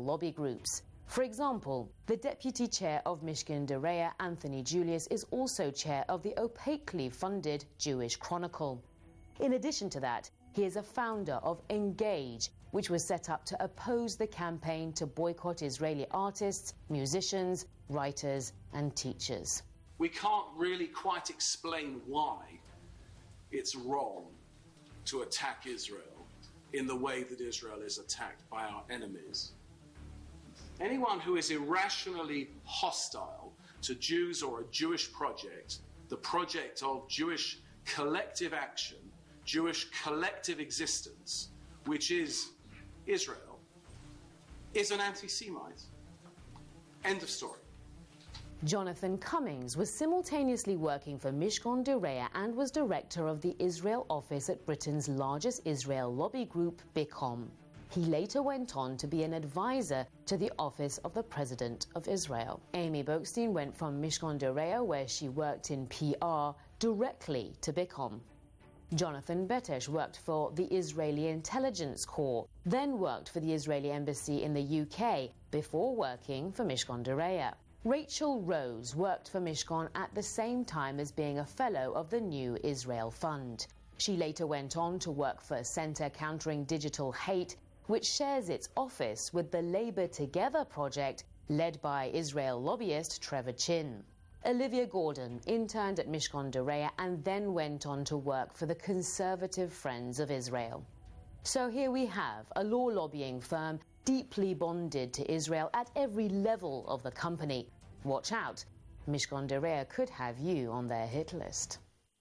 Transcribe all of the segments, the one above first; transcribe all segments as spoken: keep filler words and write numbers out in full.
lobby groups. For example, the deputy chair of Mishkan de Reya, Anthony Julius, is also chair of the opaquely funded Jewish Chronicle. In addition to that, he is a founder of Engage, which was set up to oppose the campaign to boycott Israeli artists, musicians, writers and teachers. We can't really quite explain why it's wrong to attack Israel in the way that Israel is attacked by our enemies. Anyone who is irrationally hostile to Jews or a Jewish project, the project of Jewish collective action, Jewish collective existence, which is Israel, is an anti-Semite. End of story. Jonathan Cummings was simultaneously working for Mishkan de Reya and was director of the Israel office at Britain's largest Israel lobby group, BICOM. He later went on to be an advisor to the office of the President of Israel. Amy Boekstein went from Mishkan de Reya, where she worked in P R, directly to BICOM. Jonathan Betesh worked for the Israeli Intelligence Corps, then worked for the Israeli Embassy in the U K before working for Mishkan de Reya. Rachel Rose worked for Mishkan at the same time as being a fellow of the New Israel Fund. She later went on to work for Centre Countering Digital Hate, which shares its office with the Labour Together project led by Israel lobbyist Trevor Chin. Olivia Gordon interned at Mishkan de Reya and then went on to work for the Conservative Friends of Israel. So here we have a law lobbying firm deeply bonded to Israel at every level of the company. Watch out, Mishkan de Reya could have you on their hit list.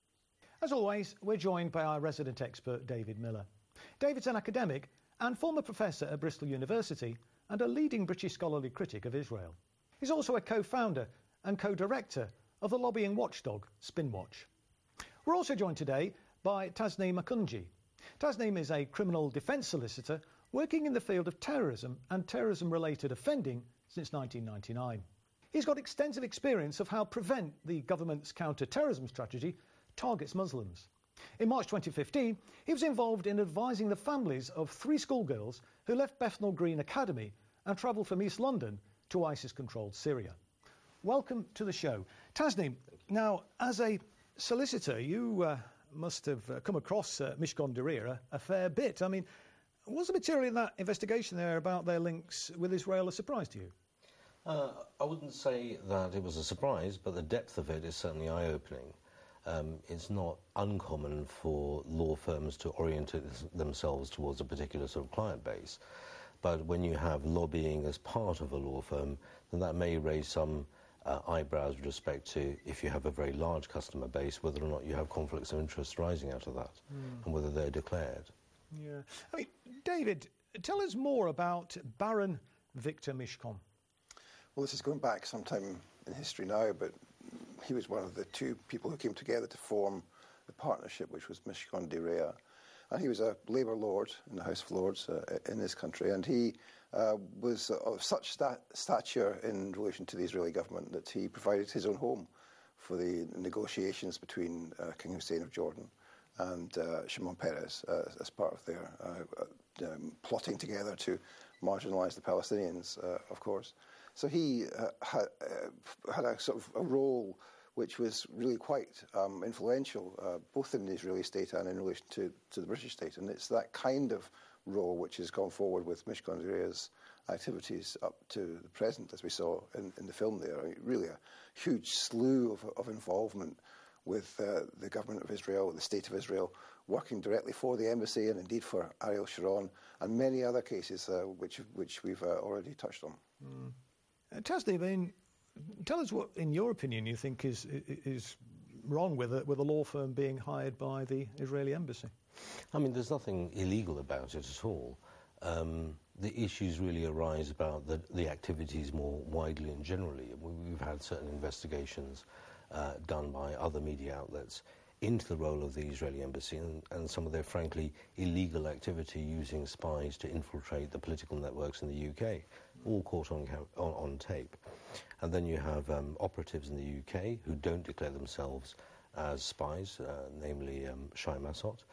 As always, we're joined by our resident expert, David Miller. David's an academic and former professor at Bristol University and a leading British scholarly critic of Israel. He's also a co-founder and co-director of the lobbying watchdog Spinwatch. We're also joined today by Tasneem Akunji. Tasneem is a criminal defence solicitor working in the field of terrorism and terrorism-related offending since nineteen ninety-nine. He's got extensive experience of how Prevent, the government's counter-terrorism strategy, targets Muslims. In March twenty fifteen, he was involved in advising the families of three schoolgirls who left Bethnal Green Academy and travelled from East London to ISIS-controlled Syria. Welcome to the show. Tasneem, now, as a solicitor, you uh, must have uh, come across uh, Mishkan de Reya a fair bit. I mean, was the material in that investigation there about their links with Israel a surprise to you? Uh, I wouldn't say that it was a surprise, but the depth of it is certainly eye-opening. Um, it's not uncommon for law firms to orient themselves towards a particular sort of client base. But when you have lobbying as part of a law firm, then that may raise some uh, eyebrows with respect to, if you have a very large customer base, whether or not you have conflicts of interest rising out of that, mm. and whether they're declared. Yeah. I mean, David, tell us more about Baron Victor Mishkon. Well, this is going back some time in history now, but he was one of the two people who came together to form the partnership, which was Mishkan de Reya. And he was a Labour Lord in the House of Lords uh, in this country, and he uh, was of such stat stature in relation to the Israeli government that he provided his own home for the negotiations between uh, King Hussein of Jordan and uh, Shimon Peres uh, as part of their uh, um, plotting together to marginalise the Palestinians, uh, of course. So he uh, had, uh, had a sort of a role which was really quite um, influential, uh, both in the Israeli state and in relation to, to the British state. And it's that kind of role which has gone forward with Mishkan de Reya's activities up to the present, as we saw in, in the film there. I mean, really a huge slew of, of involvement with uh, the government of Israel, the state of Israel, working directly for the embassy and indeed for Ariel Sharon, and many other cases uh, which, which we've uh, already touched on. Mm. Uh, Tasneem, I mean, tell us what, in your opinion, you think is is wrong with a, with a law firm being hired by the Israeli embassy. I mean, there's nothing illegal about it at all. Um, the issues really arise about the, the activities more widely and generally. We've had certain investigations uh, done by other media outlets into the role of the Israeli embassy and, and some of their, frankly, illegal activity using spies to infiltrate the political networks in the U K, all caught on, on, on tape. And then you have um, operatives in the U K who don't declare themselves as spies, uh, namely um, Shai Massot,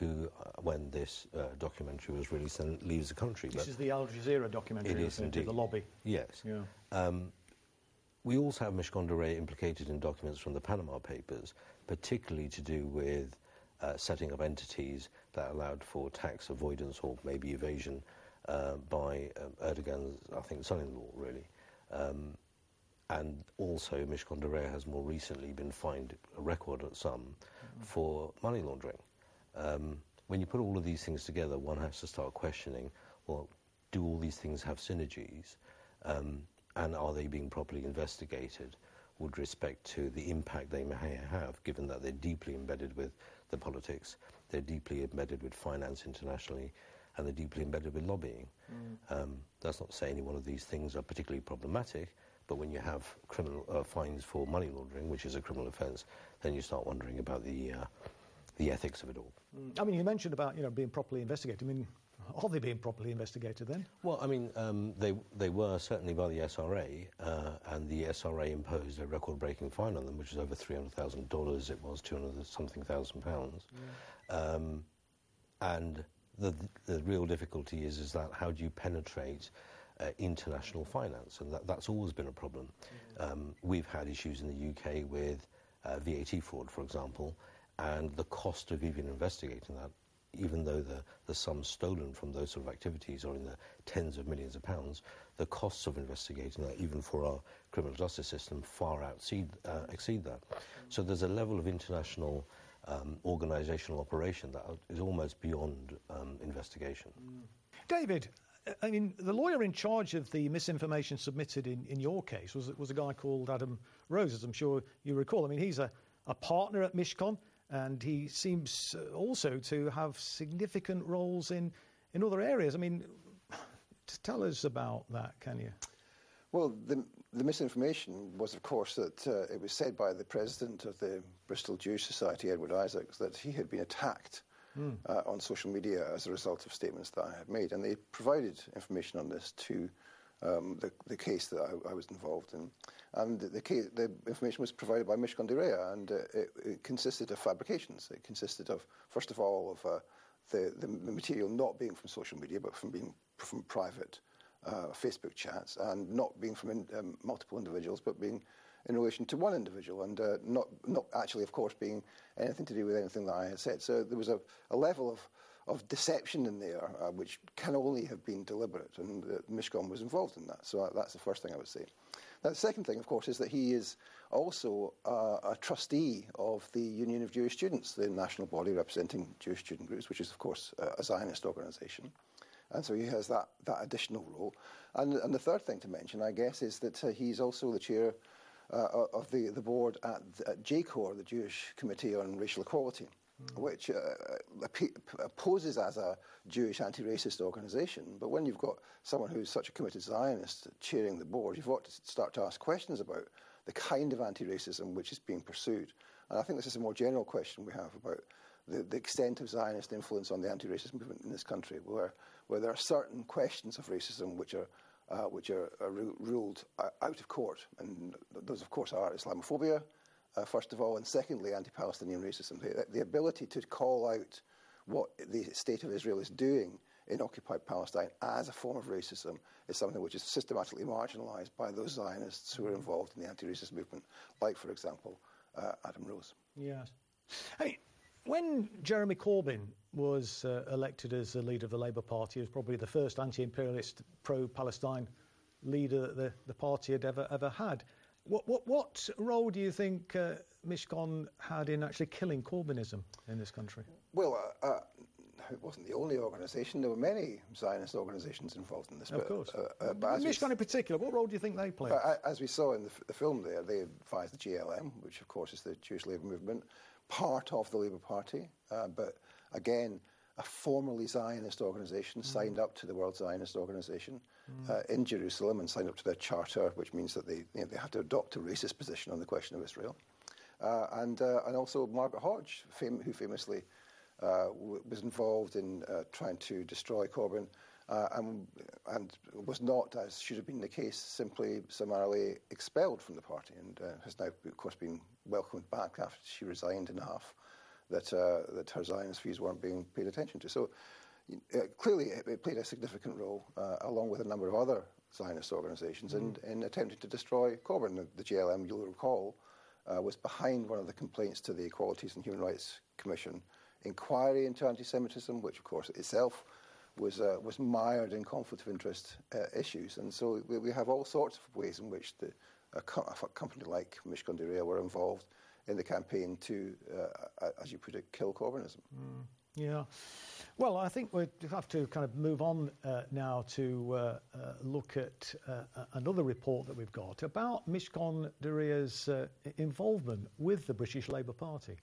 who, uh, when this uh, documentary was released, then leaves the country. This but is the Al Jazeera documentary. It is indeed. The lobby. Yes. Yeah. Um, we also have Mishcon de Reya implicated in documents from the Panama Papers, particularly to do with uh, setting up entities that allowed for tax avoidance or maybe evasion uh, by um, Erdogan's, I think, son-in-law, really. Um, and also, Mishcon de Reya has more recently been fined a record sum mm-hmm. for money laundering. Um, when you put all of these things together, one has to start questioning, well, do all these things have synergies? Um, and are they being properly investigated with respect to the impact they may have, given that they're deeply embedded with the politics, they're deeply embedded with finance internationally, and they're deeply embedded with lobbying. Mm. Um, that's not to say any one of these things are particularly problematic, but when you have criminal uh, fines for money laundering, which is a criminal offence, then you start wondering about the uh, the ethics of it all. Mm. I mean, you mentioned about, you know, being properly investigated. I mean, are they being properly investigated then? Well, I mean, um, they they were certainly by the S R A, uh, and the S R A imposed a record-breaking fine on them, which was over three hundred thousand dollars. It was two hundred something thousand pounds. Yeah. Um, and the the real difficulty is is that how do you penetrate uh, international finance, and that, that's always been a problem. Mm-hmm. Um, we've had issues in the U K with uh, V A T fraud, for example, and the cost of even investigating that, even though the, the sums stolen from those sort of activities are in the tens of millions of pounds, the costs of investigating that, even for our criminal justice system, far exceed, uh, exceed that. So there's a level of international um, organisational operation that is almost beyond um, investigation. Mm. David, I mean, the lawyer in charge of the misinformation submitted in, in your case was, was a guy called Adam Rose, as I'm sure you recall. I mean, he's a, a partner at Mishcon, and he seems also to have significant roles in, in other areas. I mean, tell us about that, can you? Well, the, the misinformation was, of course, that uh, it was said by the president of the Bristol Jewish Society, Edward Isaacs, that he had been attacked mm. uh, on social media as a result of statements that I had made. And they provided information on this to um, the, the case that I, I was involved in. And the, the, case, the information was provided by Mishcon de Reya, and uh, it, it consisted of fabrications. It consisted of, first of all, of uh, the, the, the material not being from social media, but from being from private uh, Facebook chats, and not being from in, um, multiple individuals, but being in relation to one individual, and uh, not not actually, of course, being anything to do with anything that I had said. So there was a, a level of, of deception in there, uh, which can only have been deliberate, and uh, Mishcon was involved in that. So uh, that's the first thing I would say. Now, the second thing, of course, is that he is also uh, a trustee of the Union of Jewish Students, the national body representing Jewish student groups, which is, of course, uh, a Zionist organisation. And so he has that, that additional role. And, and the third thing to mention, I guess, is that uh, he's also the chair uh, of the, the board at, at J CORE, the Jewish Committee on Racial Equality, mm. which uh, poses as a Jewish anti-racist organisation. But when you've got someone who's such a committed Zionist chairing the board, you've got to start to ask questions about the kind of anti-racism which is being pursued. And I think this is a more general question we have about the, the extent of Zionist influence on the anti-racist movement in this country, where, where there are certain questions of racism which are uh, which are, are ru- ruled out of court. And those, of course, are Islamophobia, uh, first of all, and secondly, anti-Palestinian racism. The, the ability to call out what the state of Israel is doing in occupied Palestine as a form of racism is something which is systematically marginalised by those Zionists who are involved in the anti-racist movement, like, for example, uh, Adam Rose. Yes. I mean, when Jeremy Corbyn was uh, elected as the leader of the Labour Party, he was probably the first anti-imperialist, pro-Palestine leader that the, the party had ever ever had. What what, what role do you think uh, Mishcon had in actually killing Corbynism in this country? Well, uh, uh, it wasn't the only organisation. There were many Zionist organisations involved in this. Of but, course. Uh, uh, but Mishcon in particular, what role do you think they played? Uh, as we saw in the, f- the film there, they advised the J L M, which of course is the Jewish Labour Movement, part of the Labour Party, uh, but again, a formerly Zionist organisation, mm. signed up to the World Zionist Organisation mm. uh, in Jerusalem and signed up to their charter, which means that they, you know, they have to adopt a racist position on the question of Israel. Uh, and uh, and also Margaret Hodge, fam- who famously uh, w- was involved in uh, trying to destroy Corbyn, uh, and, and was not, as should have been the case, simply summarily expelled from the party, and uh, has now, of course, been welcomed back after she resigned in half that uh, that her Zionist views weren't being paid attention to. So uh, clearly it, it played a significant role, uh, along with a number of other Zionist organisations, mm. in, in attempting to destroy Corbyn. The, the J L M, you'll recall, uh, was behind one of the complaints to the Equalities and Human Rights Commission inquiry into anti-Semitism, which of course itself was uh, was mired in conflict of interest uh, issues. And so we, we have all sorts of ways in which the, a, co- a company like Mishcon de Reya were involved in the campaign to, uh, as you put it, kill Corbynism. Mm, yeah. Well, I think we have to kind of move on uh, now to uh, uh, look at uh, another report that we've got about Mishcon de Reya's uh, involvement with the British Labour Party.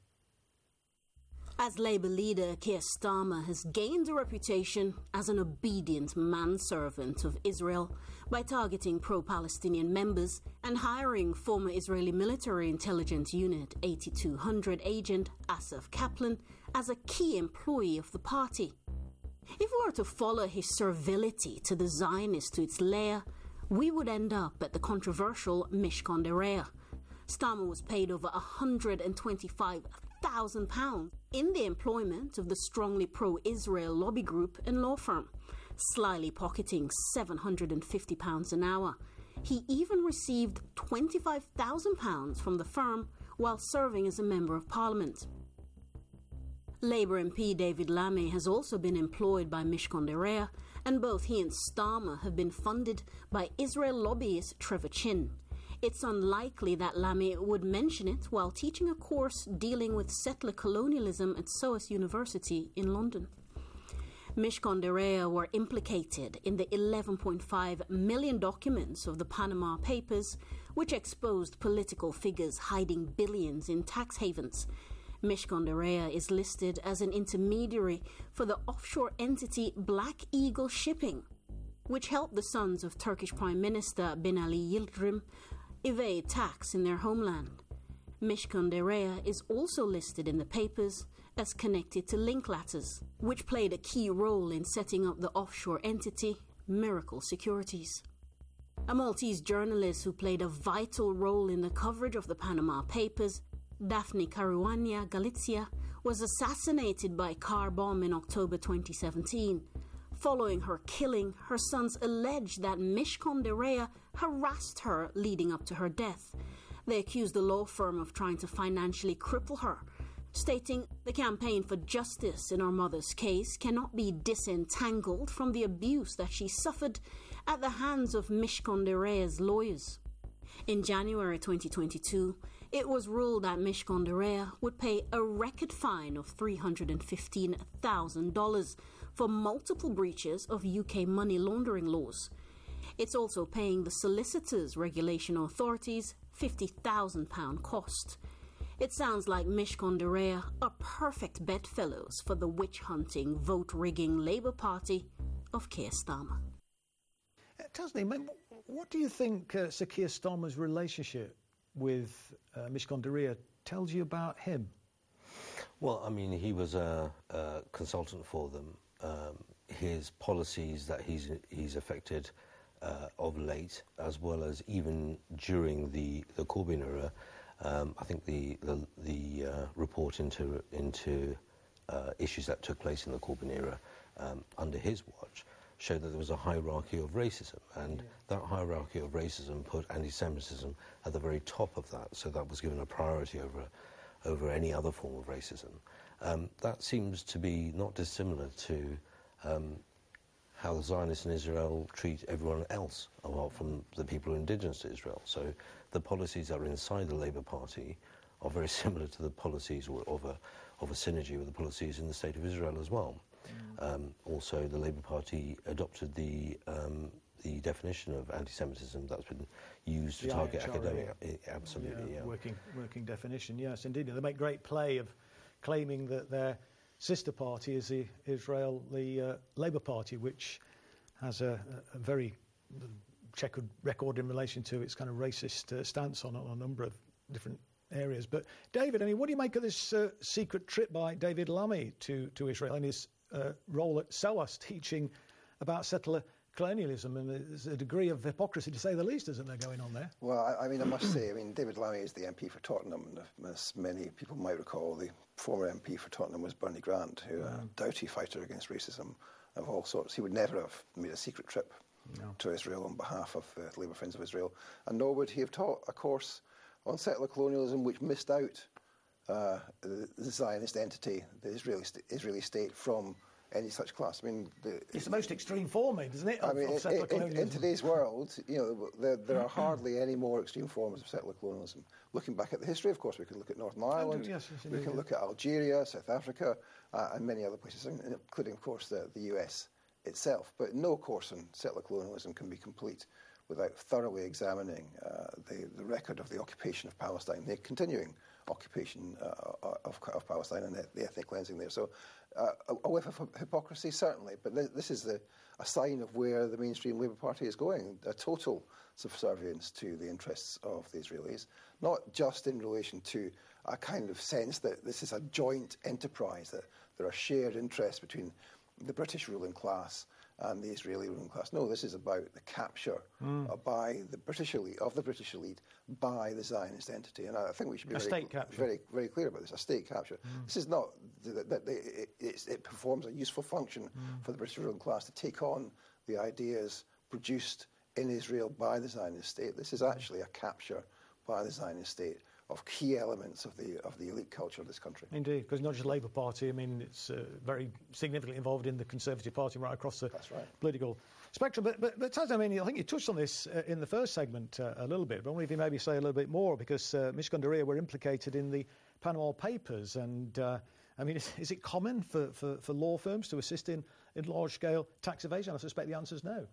As Labour leader Keir Starmer has gained a reputation as an obedient manservant of Israel by targeting pro-Palestinian members and hiring former Israeli military intelligence unit eighty-two hundred agent Asaf Kaplan as a key employee of the party. If we were to follow his servility to the Zionists to its lair, we would end up at the controversial Mishcon de Reya. Starmer was paid over one hundred twenty-five thousand pounds in the employment of the strongly pro-Israel lobby group and law firm, slyly pocketing seven hundred fifty pounds an hour. He even received twenty-five thousand pounds from the firm while serving as a Member of Parliament. Labour M P David Lammy has also been employed by Mishcon de Reya, and both he and Starmer have been funded by Israel lobbyist Trevor Chin. It's unlikely that Lammy would mention it while teaching a course dealing with settler colonialism at S O A S University in London. Mishcon de Reya were implicated in the eleven point five million documents of the Panama Papers, which exposed political figures hiding billions in tax havens. Mishcon de Reya is listed as an intermediary for the offshore entity Black Eagle Shipping, which helped the sons of Turkish Prime Minister Binali Yildirim evade tax in their homeland. Mishcon de Reya is also listed in the papers as connected to Linklatters, which played a key role in setting up the offshore entity Miracle Securities. A Maltese journalist who played a vital role in the coverage of the Panama Papers, Daphne Caruana Galizia, was assassinated by a car bomb in October twenty seventeen. Following her killing, her sons alleged that Mishcon de Reya harassed her leading up to her death. They accused the law firm of trying to financially cripple her, stating the campaign for justice in her mother's case cannot be disentangled from the abuse that she suffered at the hands of Mishcon de Reya's lawyers. In January twenty twenty-two, it was ruled that Mishcon de Reya would pay a record fine of three hundred fifteen thousand dollars for multiple breaches of U K money laundering laws. It's also paying the solicitors' regulation authorities fifty thousand pounds cost. It sounds like Mishcon de Reya are perfect bedfellows for the witch-hunting, vote-rigging Labour Party of Keir Starmer. Uh, Tasneem, what do you think uh, Sir Keir Starmer's relationship with uh, Mishcon de Reya tells you about him? Well, I mean, he was a, a consultant for them. Um, his policies that he's he's affected uh, of late, as well as even during the, the Corbyn era, um, I think the the, the uh, report into into uh, issues that took place in the Corbyn era um, under his watch showed that there was a hierarchy of racism, and yeah. that hierarchy of racism put anti-Semitism at the very top of that. So that was given a priority over over any other form of racism. Um, that seems to be not dissimilar to um, how the Zionists in Israel treat everyone else, apart from the people who are indigenous to Israel. So the policies that are inside the Labour Party are very similar to the policies of a, of a synergy with the policies in the State of Israel as well. Mm. Um, also, the Labour Party adopted the um, the definition of anti-Semitism that's been used to the target academic. Yeah. Absolutely, yeah, yeah. Working, working definition, yes, indeed. They make great play of claiming that their sister party is the Israel, the uh, Labour Party, which has a, a very checkered record in relation to its kind of racist uh, stance on, on a number of different areas. But David, I mean, what do you make of this uh, secret trip by David Lammy to, to Israel and his uh, role at S O A S teaching about settler colonialism, and there's a degree of hypocrisy, to say the least, isn't there, going on there? Well, I, I mean, I must say, I mean, David Lammy is the M P for Tottenham, and as many people might recall, the former M P for Tottenham was Bernie Grant, who mm. a doughty fighter against racism of all sorts. He would never have made a secret trip no. to Israel on behalf of the uh, Labour Friends of Israel, and nor would he have taught a course on settler colonialism which missed out uh, the, the Zionist entity, the Israeli, st- Israeli state, from any such class. I mean, the, it's the most extreme form, isn't it? Of, I mean, of settler in, colonialism. in today's world, you know, there, there are hardly any more extreme forms of settler colonialism. Looking back at the history, of course, we could look at Northern Ireland, do, yes, yes, we can look at Algeria, South Africa, uh, and many other places, including, of course, the, the U S itself. But no course on settler colonialism can be complete without thoroughly examining uh, the, the record of the occupation of Palestine, the continuing occupation uh, of, of Palestine and the, the ethnic cleansing there. So uh, a, a whiff of hypocrisy, certainly, but th- this is the, a sign of where the mainstream Labour Party is going, a total subservience to the interests of the Israelis, not just in relation to a kind of sense that this is a joint enterprise, that there are shared interests between the British ruling class and the Israeli ruling class. No, this is about the capture mm. uh, by the British elite, of the British elite, by the Zionist entity. And I think we should be a very, state capture. very, very clear about this, a state capture. Mm. This is not, that, that it, it, it performs a useful function mm. for the British ruling class to take on the ideas produced in Israel by the Zionist state. This is actually a capture by the Zionist state of key elements of the of the elite culture of this country. Indeed, because not just the Labour Party, I mean, it's uh, very significantly involved in the Conservative Party right across the That's right. political spectrum. But, but, but Taz, I mean, I think you touched on this uh, in the first segment uh, a little bit, but I wonder if you maybe say a little bit more, because uh, Mishcon de Reya were implicated in the Panama Papers, and uh, I mean, is, is it common for, for, for law firms to assist in, in large-scale tax evasion? I suspect the answer is no.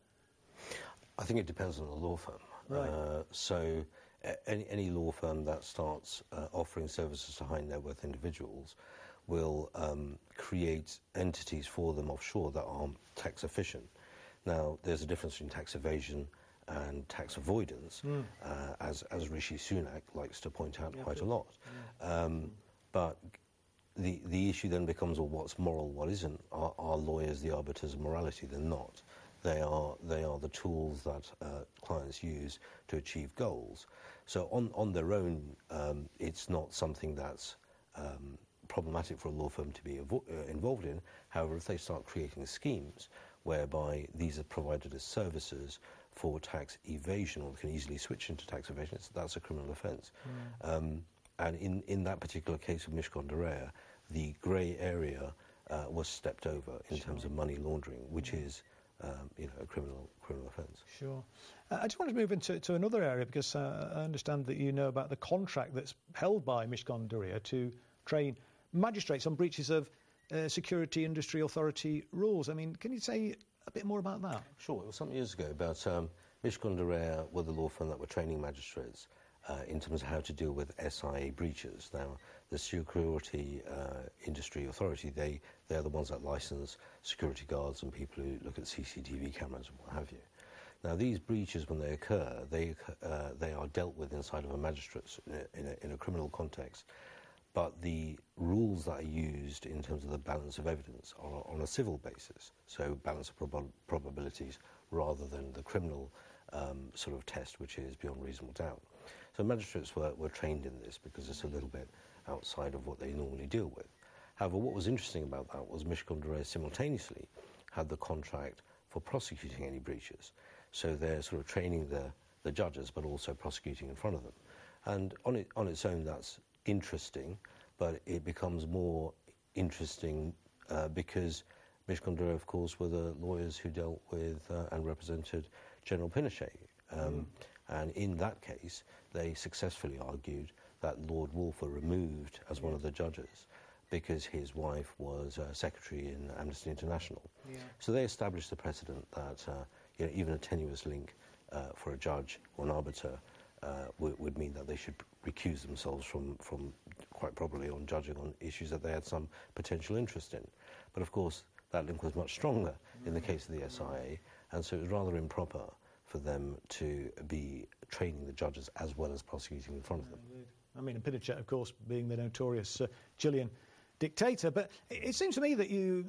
I think it depends on the law firm. Right. Uh, so any, any law firm that starts uh, offering services to high net worth individuals will um, create entities for them offshore that are tax efficient. Now, there's a difference between tax evasion and tax avoidance, mm. uh, as, as Rishi Sunak likes to point out yeah, quite a lot. Yeah. Um, but the, the issue then becomes, well, what's moral, what isn't? Are, are lawyers the arbiters of morality? They're not. They are, they are the tools that uh, clients use to achieve goals. So on, on their own, um, it's not something that's um, problematic for a law firm to be evo- uh, involved in. However, if they start creating schemes whereby these are provided as services for tax evasion, or can easily switch into tax evasion, it's, that's a criminal offence. Mm. Um, and in, in that particular case of Mishcon de Reya, the grey area uh, was stepped over in sure. terms of money laundering, which mm. is Um, you know, a criminal criminal offence. Sure. Uh, I just want to move into to another area, because uh, I understand that you know about the contract that's held by Mishcon de Reya to train magistrates on breaches of uh, security industry authority rules. I mean, can you say a bit more about that? Sure. It was some years ago, but um, Mishcon de Reya were the law firm that were training magistrates uh, in terms of how to deal with S I A breaches. Now, the security uh, industry authority, they, they're the ones that license security guards and people who look at C C T V cameras and what have you. Now, these breaches, when they occur, they, uh, they are dealt with inside of a magistrate's in a, in, a, in a criminal context. But the rules that are used in terms of the balance of evidence are on a civil basis, so balance of prob- probabilities rather than the criminal um, sort of test, which is beyond reasonable doubt. So magistrates were, were trained in this because it's a little bit outside of what they normally deal with. However, what was interesting about that was Mishcon de Reya simultaneously had the contract for prosecuting any breaches. So they're sort of training the, the judges, but also prosecuting in front of them. And on, it, on its own, that's interesting, but it becomes more interesting uh, because Mishcon de Reya, of course, were the lawyers who dealt with uh, and represented General Pinochet. Um, mm. And in that case, they successfully argued that Lord Wolfe were removed as one of the judges because his wife was uh, secretary in Amnesty International. Yeah. So they established the precedent that uh, you know, even a tenuous link uh, for a judge or an arbiter uh, w- would mean that they should recuse themselves from, from quite probably on judging on issues that they had some potential interest in. But of course, that link was much stronger mm. in the case of the S I A, and so it was rather improper for them to be training the judges as well as prosecuting in front of them. I mean, and Pinochet, of course, being the notorious uh, Chilean dictator. But it, it seems to me that you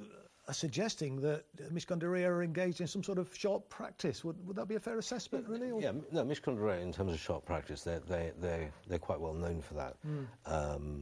are suggesting that Mishcon de Reya are engaged in some sort of sharp practice. Would, would that be a fair assessment, really? Or? Yeah, no, Mishcon de Reya, in terms of sharp practice, they're, they, they, they're quite well known for that. Mm. Um,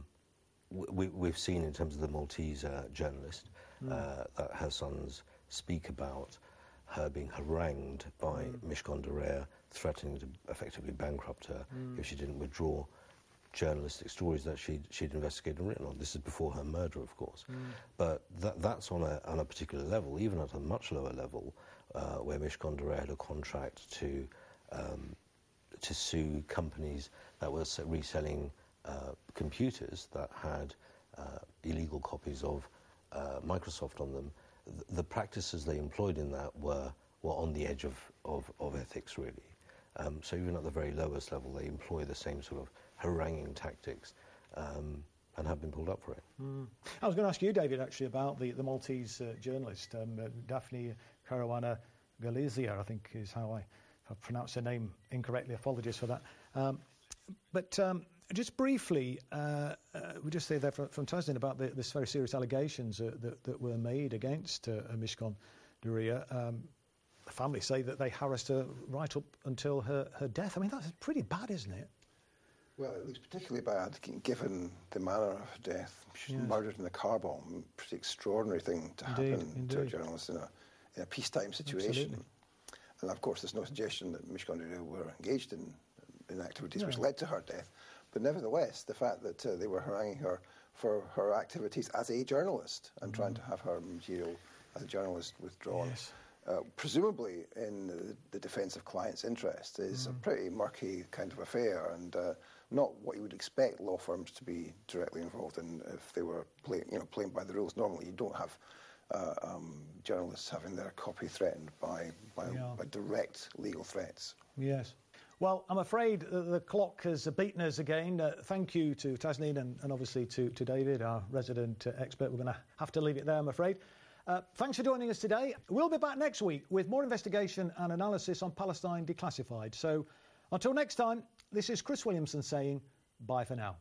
we, we've seen in terms of the Maltese uh, journalist mm. uh, that her sons speak about her being harangued by mm. Mishcon de Reya, threatening to effectively bankrupt her mm. if she didn't withdraw journalistic stories that she'd, she'd investigated and written on. This is before her murder, of course. Mm. But that, that's on a, on a particular level. Even at a much lower level, uh, where Mishcon de Reya had a contract to um, to sue companies that were reselling uh, computers that had uh, illegal copies of uh, Microsoft on them. The, the practices they employed in that were, were on the edge of, of, of ethics, really. Um, so even at the very lowest level, they employ the same sort of haranguing tactics um, and have been pulled up for it. Mm. I was going to ask you, David, actually, about the, the Maltese uh, journalist, um, uh, Daphne Caruana Galizia, I think is how I have pronounced her name incorrectly. Apologies for that. Um, but um, just briefly, uh, uh, we just say there from, from Tasneem about the, this very serious allegations uh, that, that were made against uh, Mishcon de Reya. Um, the family say that they harassed her right up until her, her death. I mean, that's pretty bad, isn't it? Well, it looks particularly bad given the manner of her death. She was yes. murdered in a car bomb. Pretty extraordinary thing to indeed, happen indeed. to a journalist in a, in a peacetime situation. Absolutely. And of course, there's no suggestion that Mishcon de Reya were engaged in, in activities no. which led to her death. But nevertheless, the fact that uh, they were haranguing her for her activities as a journalist and mm. trying to have her material as a journalist withdrawn, yes. uh, presumably in the, the defence of clients' interests, is mm. a pretty murky kind of affair, and uh, not what you would expect law firms to be directly involved in if they were play, you know, playing by the rules. Normally, you don't have uh, um, journalists having their copy threatened by by, yeah. by direct legal threats. Yes. Well, I'm afraid the clock has beaten us again. Uh, thank you to Tasneem and, and obviously to, to David, our resident uh, expert. We're going to have to leave it there, I'm afraid. Uh, thanks for joining us today. We'll be back next week with more investigation and analysis on Palestine Declassified. So until next time, this is Chris Williamson saying bye for now.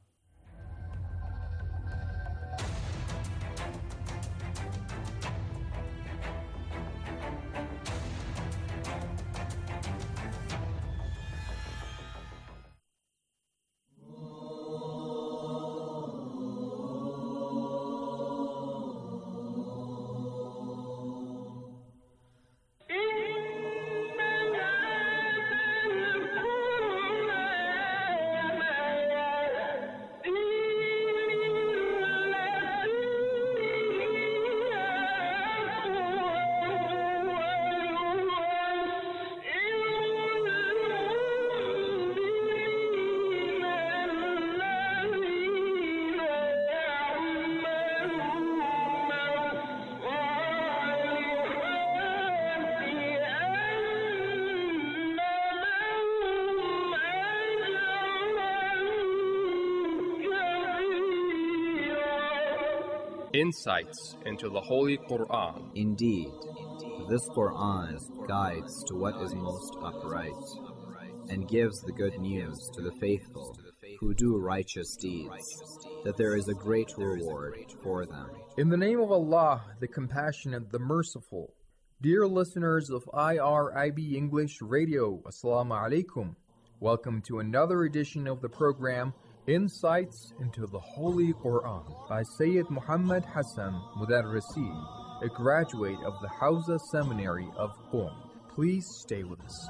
Insights into the Holy Quran. Indeed, this Quran guides to what is most upright and gives the good news to the faithful who do righteous deeds, that there is a great reward for them. In the name of Allah, the Compassionate, the Merciful. Dear listeners of I R I B English Radio, Assalamu alaikum. Welcome to another edition of the program Insights into the Holy Quran by Sayyid Muhammad Hassan Mudarrisi, a graduate of the Hawza Seminary of Qom. Please stay with us.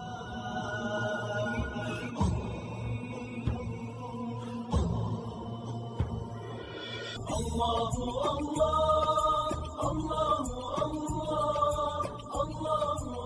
Allahu Allah, Allahu Allah, Allahu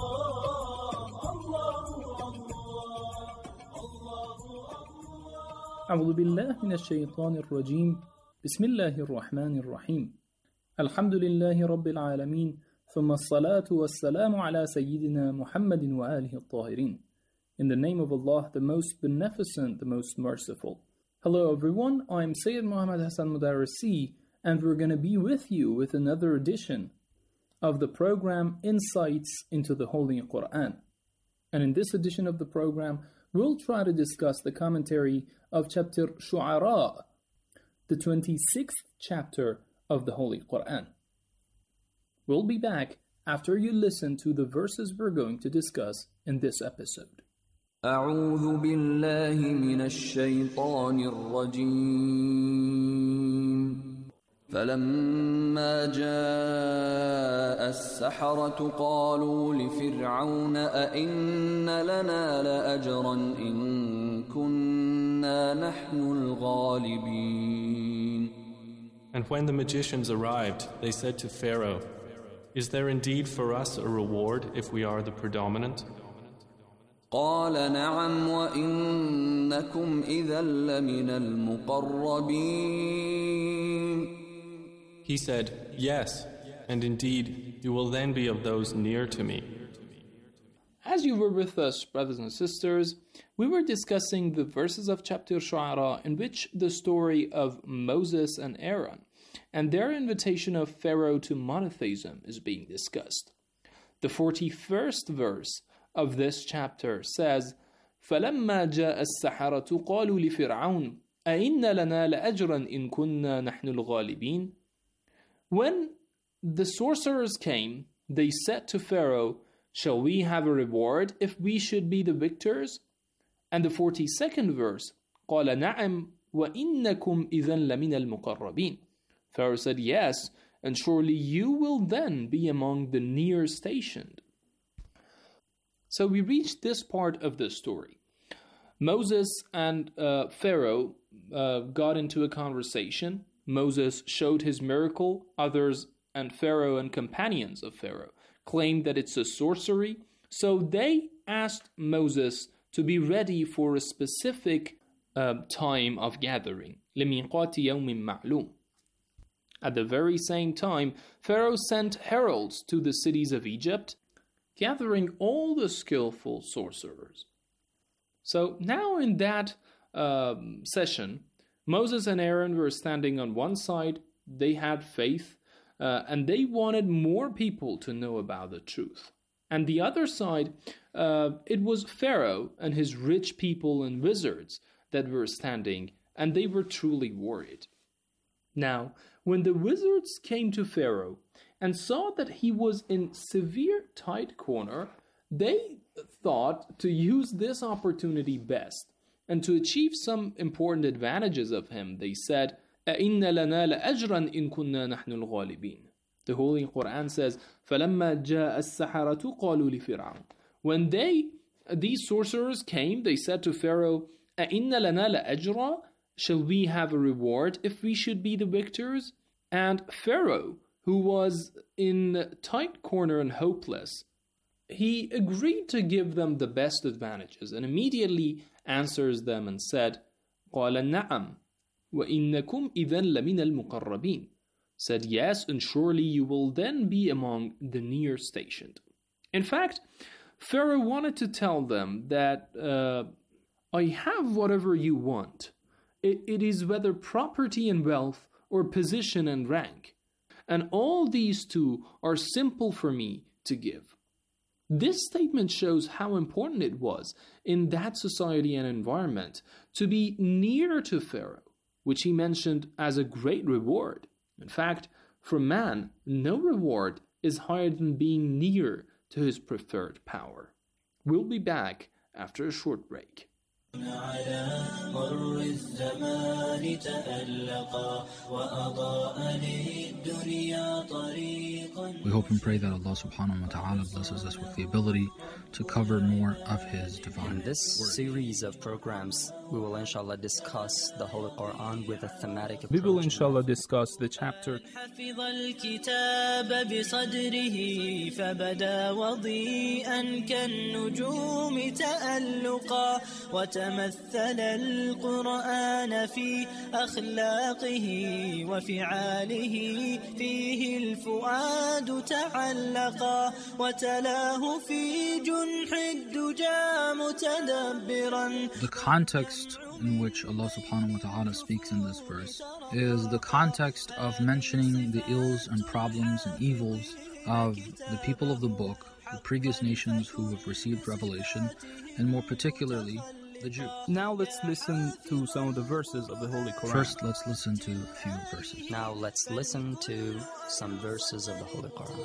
أعوذ بالله من الشيطان الرجيم بسم الله الرحمن الرحيم الحمد لله رب العالمين ثم الصلاة والسلام على سيدنا محمد وآله الطاهرين. In the name of Allah, the most beneficent, the most merciful. Hello everyone, I'm Sayyid Muhammad Hassan Mudarrisi, and we're going to be with you with another edition of the program Insights into the Holy Quran. And in this edition of the program, we'll try to discuss the commentary of chapter Shu'ara, the twenty-sixth chapter of the Holy Quran. We'll be back after you listen to the verses we're going to discuss in this episode. أعوذ بالله من الشيطان الرجيم فلما جاء السحرة قالوا لفرعون أئن لنا لأجرا إن كنا نحن الغالبين. And when the magicians arrived, they said to Pharaoh, "Is there indeed for us a reward if we are the predominant?" قال نعم وإنكم إذا لمن المقربين. He said, "Yes, and indeed you will then be of those near to me." As you were with us, brothers and sisters, we were discussing the verses of chapter Shu'ara in which the story of Moses and Aaron and their invitation of Pharaoh to monotheism is being discussed. The forty-first verse of this chapter says, فَلَمَّا جَاءَ السَّحَرَةُ قَالُوا لِفِرْعَوْنَ أَئِنَّ لَنَا لَأَجْرًا إِن كُنَّا نَحْنُ الْغَالِبِينَ. When the sorcerers came, they said to Pharaoh, "Shall we have a reward if we should be the victors?" And the forty-second verse, قَالَ نَعَمْ وَإِنَّكُمْ إِذًا لَمِنَ الْمُقَرَّبِينَ. Pharaoh said, "Yes, and surely you will then be among the near stationed." So we reached this part of the story. Moses and uh, Pharaoh uh, got into a conversation. Moses showed his miracle. Others and Pharaoh and companions of Pharaoh claimed that it's a sorcery. So they asked Moses to be ready for a specific uh, time of gathering. لِمِيقَاتِ يَوْمٍ مَعْلُومٍ. At the very same time, Pharaoh sent heralds to the cities of Egypt, gathering all the skillful sorcerers. So now in that um, session, Moses and Aaron were standing on one side. They had faith, uh, and they wanted more people to know about the truth. And the other side, uh, it was Pharaoh and his rich people and wizards that were standing, and they were truly worried. Now, when the wizards came to Pharaoh and saw that he was in severe tight corner, they thought to use this opportunity best. And to achieve some important advantages of him, they said, أَإِنَّ لَنَا لَأَجْرًا إِن كُنَّا نَحْنُ الْغَالِبِينَ. The Holy Quran says, فَلَمَّا جَاءَ السَّحَرَةُ قَالُوا لِفِرْعَوْنَ. When they, these sorcerers came, they said to Pharaoh, أَإِنَّ لَنَا لَأَجْرًا. Shall we have a reward if we should be the victors? And Pharaoh, who was in tight corner and hopeless, he agreed to give them the best advantages and immediately answers them and said, قَالَ نَعَمْ وَإِنَّكُمْ إِذًا لَمِنَ الْمُقَرَّبِينَ. Said, "Yes, and surely you will then be among the near stationed." In fact, Pharaoh wanted to tell them that uh, I have whatever you want. It, it is whether property and wealth or position and rank. And all these two are simple for me to give. This statement shows how important it was in that society and environment to be near to Pharaoh, which he mentioned as a great reward. In fact, for man, no reward is higher than being near to his preferred power. We'll be back after a short break. على مر الزمان تألقا وأضاء للدنيا طريقا. We hope and pray that Allah subhanahu wa ta'ala blesses us with the ability to cover more of His divine In this word. series of programs, we will inshallah discuss the Holy Quran with a thematic approach. We will inshallah discuss the chapter حفظ الكتاب بصدره فبدا وضيئا كالنجوم تألقا وتمثل القرآن في أخلاقه وفعاله فيه الفؤاد تعلقا وتلاه في جنح الدجى متدبرا. The context in which Allah subhanahu wa ta'ala speaks in this verse is the context of mentioning the ills and problems and evils of the people of the book, the previous nations who have received revelation, and more particularly the Jew. Now let's listen to some of the verses of the Holy Quran. First, let's listen to a few verses. Now let's listen to some verses of the Holy Quran.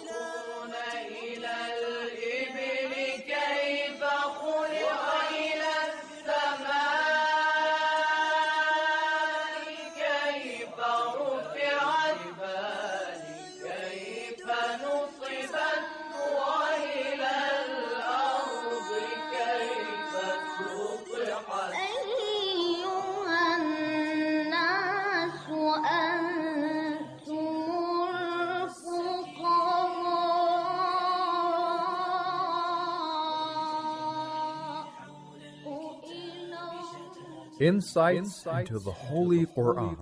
Insights into the Holy Quran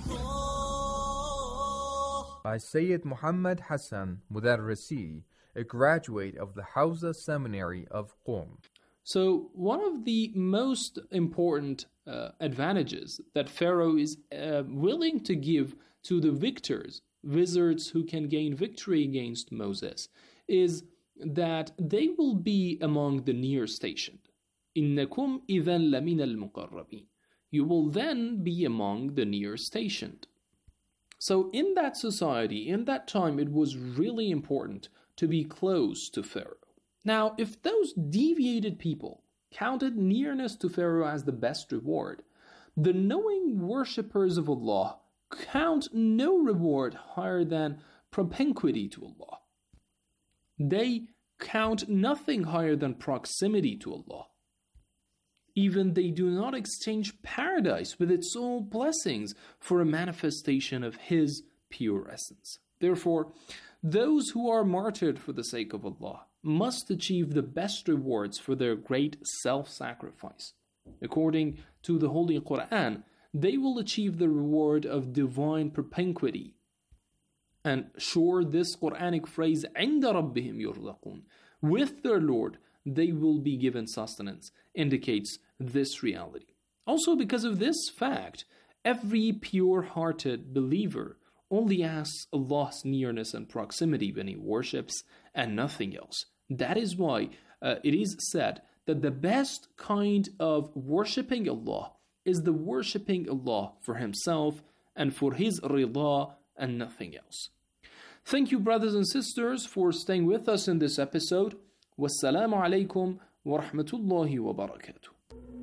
by Sayyid Muhammad Hassan Mudarrisi, a graduate of the Hawza Seminary of Qom. So one of the most important uh, advantages that Pharaoh is uh, willing to give to the victors, wizards who can gain victory against Moses, is that they will be among the near stationed. إِنَّكُمْ إِذًا لَمِنَ الْمُقَرَّبِينَ. You will then be among the near stationed. So in that society, in that time, it was really important to be close to Pharaoh. Now, if those deviated people counted nearness to Pharaoh as the best reward, the knowing worshippers of Allah count no reward higher than propinquity to Allah. They count nothing higher than proximity to Allah. Even they do not exchange paradise with its all blessings for a manifestation of His pure essence. Therefore, those who are martyred for the sake of Allah must achieve the best rewards for their great self-sacrifice. According to the Holy Quran, they will achieve the reward of divine propinquity. And sure, this Quranic phrase, عِنْدَ رَبِّهِمْ يُرْزَقُونَ, with their Lord, they will be given sustenance, indicates this reality. Also, because of this fact, every pure-hearted believer only asks Allah's nearness and proximity when he worships and nothing else. That is why uh, it is said that the best kind of worshipping Allah is the worshipping Allah for Himself and for His rida and nothing else. Thank you, brothers and sisters, for staying with us in this episode. Wassalamu alaikum wa rahmatullahi wa barakatuh.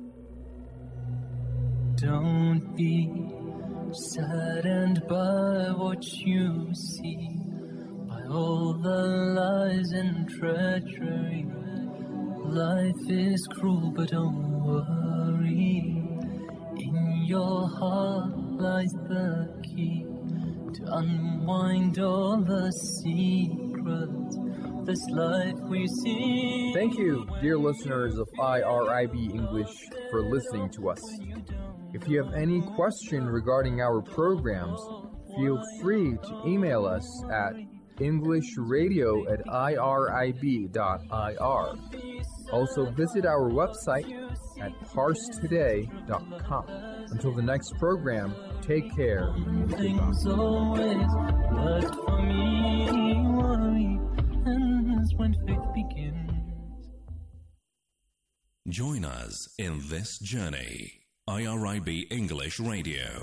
Don't be saddened by what you see, by all the lies and treachery. Life is cruel, but don't worry. In your heart lies the key to unwind all the secrets of this life we see. Thank you, dear listeners of I R I B English, for listening to us. If you have any question regarding our programs, feel free to email us at englishradio at irib dot I R. Also visit our website at parse today dot com. Until the next program, take care. Things always worked for me. Worry ends when faith begins. Join us in this journey. I R I B English Radio.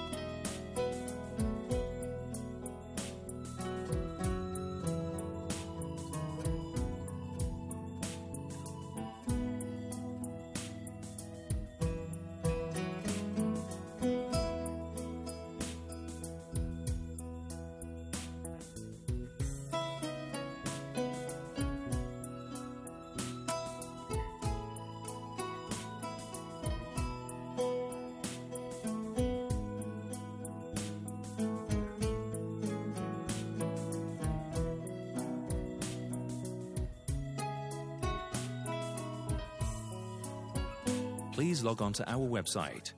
Please log on to our website,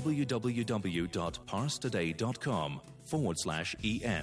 www.parsetoday.com forward slash EN.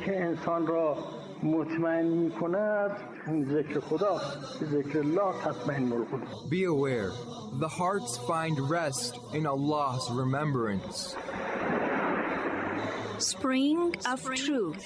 که انسان را مطمئن می‌کند ذکر خدا ذکر الله تطمئن القلوب. Be aware, the hearts find rest in Allah's remembrance. Spring of Truth.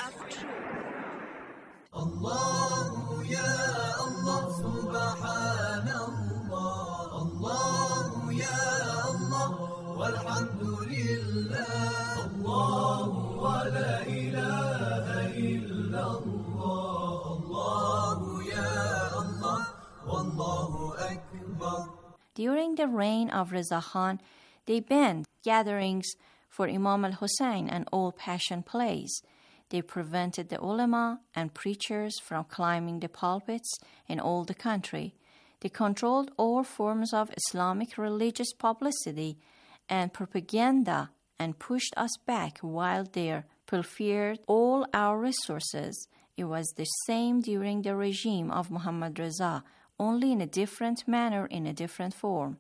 الله يا الله سبحان الله الله يا الله والحمد لله الله ولا إله إلا الله الله يا الله والله أكبر. During the reign of Reza Khan, they banned gatherings for Imam al-Hussein and all passion plays. They prevented the ulama and preachers from climbing the pulpits in all the country. They controlled all forms of Islamic religious publicity and propaganda and pushed us back while they pilfered all our resources. It was the same during the regime of Muhammad Reza, only in a different manner, in a different form.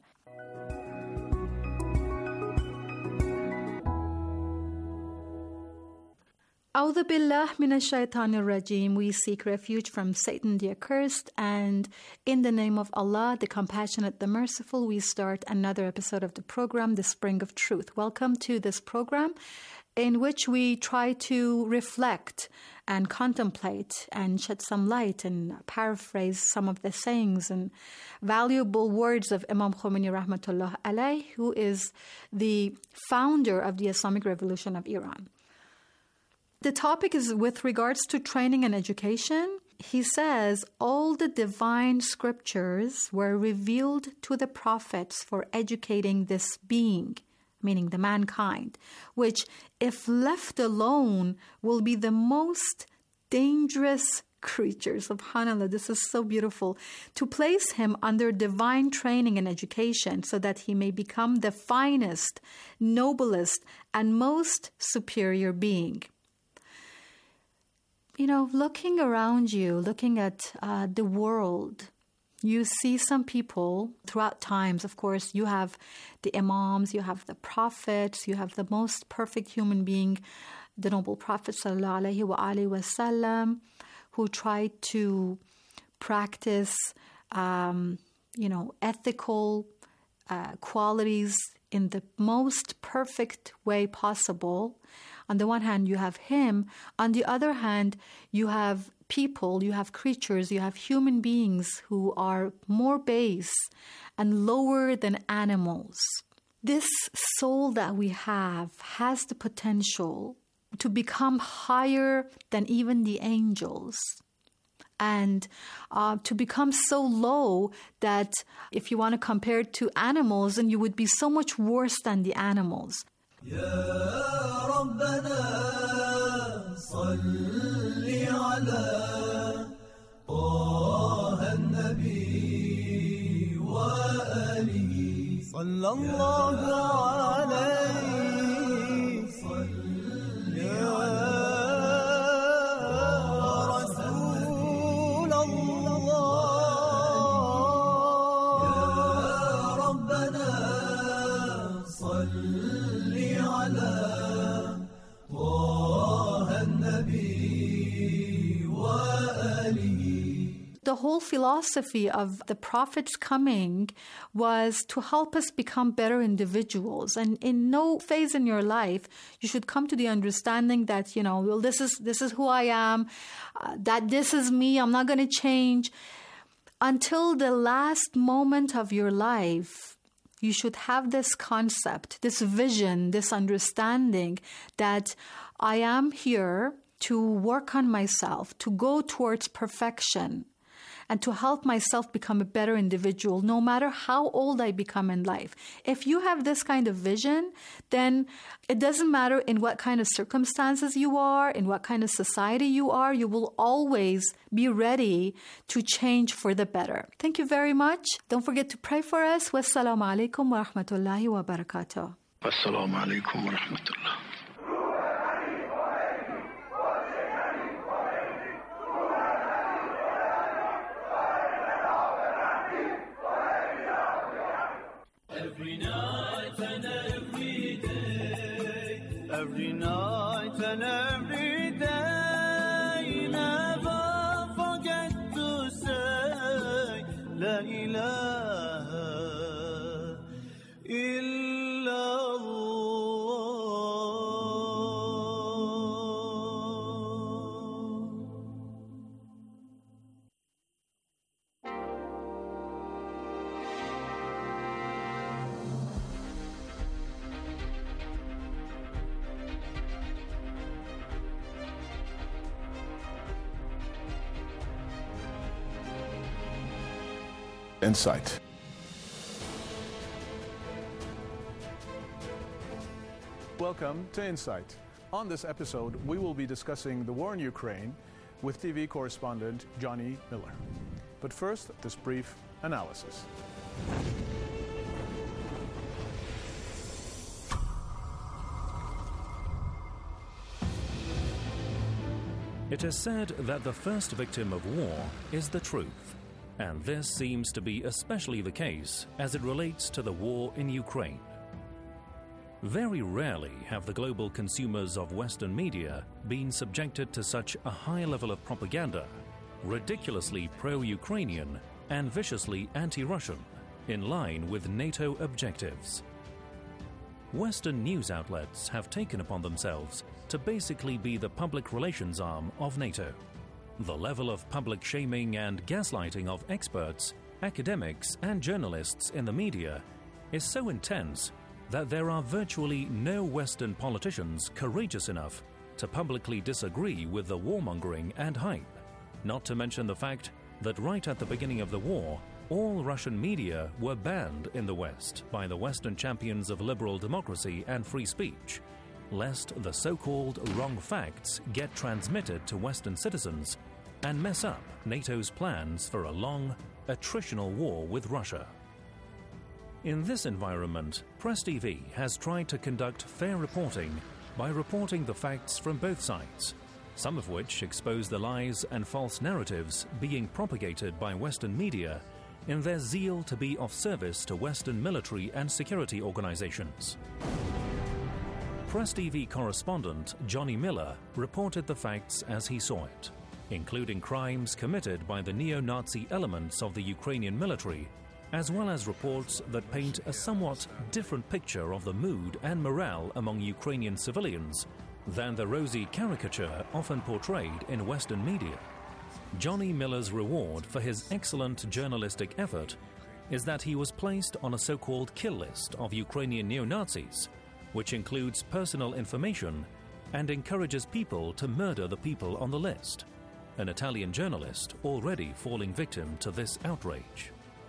A'udhu billah minash shaitanir rajim. We seek refuge from Satan the accursed, and in the name of Allah, the compassionate, the merciful, we start another episode of the program, The Spring of Truth. Welcome to this program in which we try to reflect and contemplate and shed some light and paraphrase some of the sayings and valuable words of Imam Khomeini rahmatullah alayh, who is the founder of the Islamic Revolution of Iran. The topic is with regards to training and education. He says, all the divine scriptures were revealed to the prophets for educating this being, meaning the mankind, which, if left alone, will be the most dangerous creature. SubhanAllah, this is so beautiful. To place him under divine training and education so that he may become the finest, noblest, and most superior being. You know, looking around you, looking at uh, the world, you see some people throughout times. Of course, you have the imams, you have the prophets, you have the most perfect human being, the noble Prophet sallallahu alaihi wa alihi wasallam, who tried to practice, um, you know, ethical uh, qualities in the most perfect way possible. On the one hand, you have him. On the other hand, you have people, you have creatures, you have human beings who are more base and lower than animals. This soul that we have has the potential to become higher than even the angels. And uh, to become so low that if you want to compare it to animals, then you would be so much worse than the animals. يا ربنا صل على طه النبي وآله صلى الله عليه صل يا رسول الله يا ربنا صل The whole philosophy of the Prophet's coming was to help us become better individuals. And in no phase in your life, you should come to the understanding that, you know, well, this is this is who I am, uh, that this is me, I'm not going to change. Until the last moment of your life, you should have this concept, this vision, this understanding that I am here to work on myself, to go towards perfection, and to help myself become a better individual, no matter how old I become in life. If you have this kind of vision, then it doesn't matter in what kind of circumstances you are, in what kind of society you are, you will always be ready to change for the better. Thank you very much. Don't forget to pray for us. Wassalamu alaikum wa rahmatullahi wa barakatuh. Wassalamu alaikum wa rahmatullah. Every night and every day, every night and every day. Insight. Welcome to Insight. On this episode, we will be discussing the war in Ukraine with T V correspondent Johnny Miller. But first, this brief analysis. It is said that the first victim of war is the truth, and this seems to be especially the case as it relates to the war in Ukraine. Very rarely have the global consumers of Western media been subjected to such a high level of propaganda, ridiculously pro-Ukrainian and viciously anti-Russian, in line with NATO objectives. Western news outlets have taken upon themselves to basically be the public relations arm of NATO. The level of public shaming and gaslighting of experts, academics, and journalists in the media is so intense that there are virtually no Western politicians courageous enough to publicly disagree with the warmongering and hype, not to mention the fact that right at the beginning of the war, all Russian media were banned in the West by the Western champions of liberal democracy and free speech, lest the so-called wrong facts get transmitted to Western citizens and mess up NATO's plans for a long, attritional war with Russia. In this environment, Press T V has tried to conduct fair reporting by reporting the facts from both sides, some of which expose the lies and false narratives being propagated by Western media in their zeal to be of service to Western military and security organizations. Press T V correspondent Johnny Miller reported the facts as he saw it, including crimes committed by the neo-Nazi elements of the Ukrainian military, as well as reports that paint a somewhat different picture of the mood and morale among Ukrainian civilians than the rosy caricature often portrayed in Western media. Johnny Miller's reward for his excellent journalistic effort is that he was placed on a so-called kill list of Ukrainian neo-Nazis, which includes personal information and encourages people to murder the people on the list, an Italian journalist already falling victim to this outrage.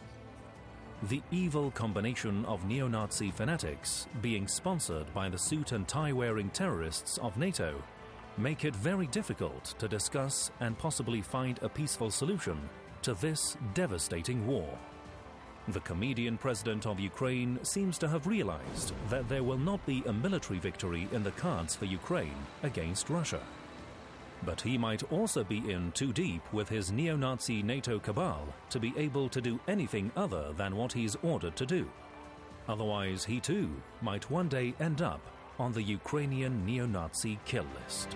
The evil combination of neo-Nazi fanatics being sponsored by the suit and tie-wearing terrorists of NATO make it very difficult to discuss and possibly find a peaceful solution to this devastating war. The comedian president of Ukraine seems to have realized that there will not be a military victory in the cards for Ukraine against Russia. But he might also be in too deep with his neo-Nazi NATO cabal to be able to do anything other than what he's ordered to do. Otherwise, he too might one day end up on the Ukrainian neo-Nazi kill list.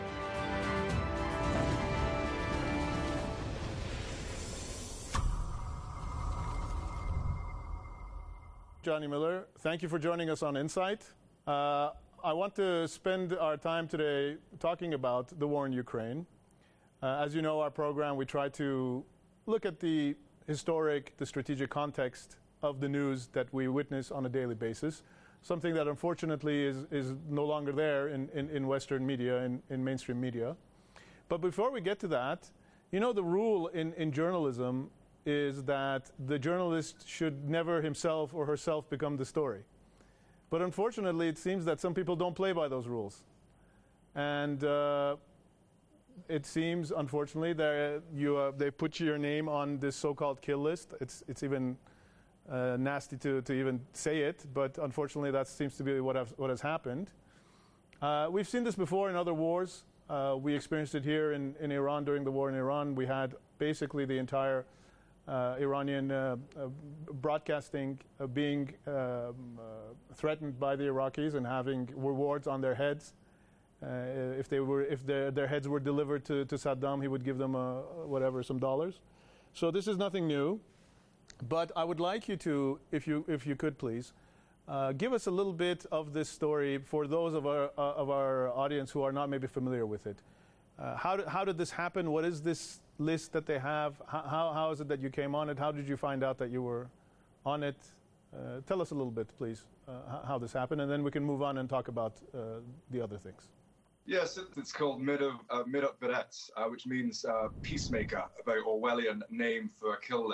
Johnny Miller, thank you for joining us on Insight. Uh, I want to spend our time today talking about the war in Ukraine. Uh, as you know, our program, we try to look at the historic, the strategic context of the news that we witness on a daily basis, something that unfortunately is, is no longer there in, in, in Western media, in, in mainstream media. But before we get to that, you know, the rule in, in journalism is that the journalist should never himself or herself become the story. But unfortunately, it seems that some people don't play by those rules. And uh, it seems, unfortunately, that you, uh, they put your name on this so-called kill list. It's, it's even uh, nasty to, to even say it, but unfortunately, that seems to be what, have, what has happened. Uh, we've seen this before in other wars. Uh, we experienced it here in, in Iran during the war in Iran. We had basically the entire Uh, Iranian uh, uh, broadcasting uh, being um, uh, threatened by the Iraqis and having rewards on their heads. Uh, if they were, if their, their heads were delivered to, to Saddam, he would give them uh, whatever, some dollars. So this is nothing new. But I would like you to, if you if you could please, uh, give us a little bit of this story for those of our uh, of our audience who are not maybe familiar with it. Uh, how did, how did this happen? What is this list that they have? How, how, how is it that you came on it? How did you find out that you were on it? Uh, tell us a little bit, please, uh, how this happened, and then we can move on and talk about uh, the other things. Yes, it's called Midot Veretz, uh, which means uh, peacemaker, a very Orwellian name for a kill list.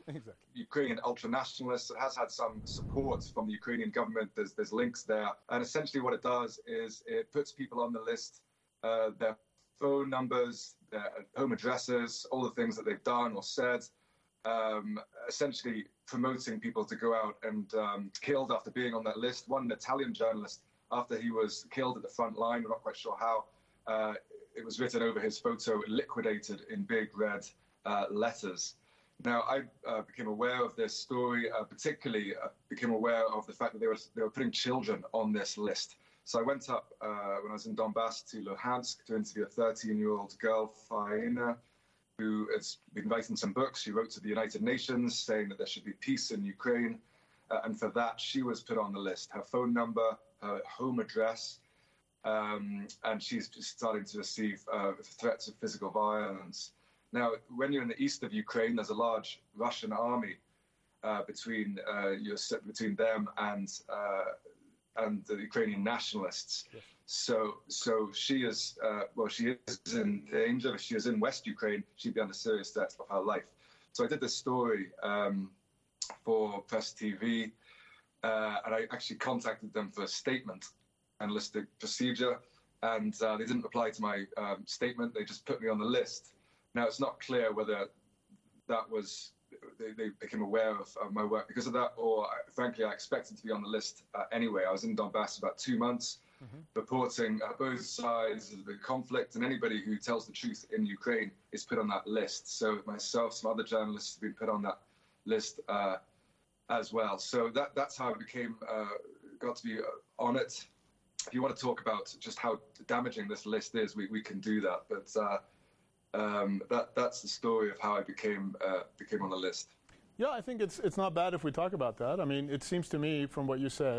exactly. Ukrainian ultra-nationalists. It has had some support from the Ukrainian government. There's, there's links there. And essentially what it does is it puts people on the list, uh, their phone numbers, their home addresses, all the things that they've done or said, um, essentially promoting people to go out and um, killed after being on that list. One Italian journalist, after he was killed at the front line, we're not quite sure how, uh, it was written over his photo, liquidated in big red uh, letters. Now, I uh, became aware of this story, uh, particularly uh, became aware of the fact that they were, they were putting children on this list. So I went up uh, when I was in Donbass to Luhansk to interview a thirteen-year-old girl, Faina, who has been writing some books. She wrote to the United Nations saying that there should be peace in Ukraine. Uh, and for that, she was put on the list. Her phone number, her home address, um, and she's just starting to receive uh, threats of physical violence. Now, when you're in the east of Ukraine, there's a large Russian army uh, between uh, your, between them and uh, and the Ukrainian nationalists. Yes. So, so she is uh, well, she is in danger. If she was in West Ukraine, she'd be under serious threat of her life. So I did this story um, for Press T V, uh, and I actually contacted them for a statement and listed procedure, and uh, they didn't reply to my um, statement. They just put me on the list. Now, it's not clear whether that was, they, they became aware of, of my work because of that, or frankly, I expected to be on the list uh, anyway. I was in Donbass about two months, mm-hmm. reporting uh, both sides of the conflict, and anybody who tells the truth in Ukraine is put on that list. So myself, some other journalists have been put on that list uh, as well. So that that's how I became, uh, got to be on it. If you want to talk about just how damaging this list is, we, we can do that. But uh, Um, that that's the story of how I became uh, became on the list. Yeah, I think it's it's not bad if we talk about that. I mean, it seems to me from what you said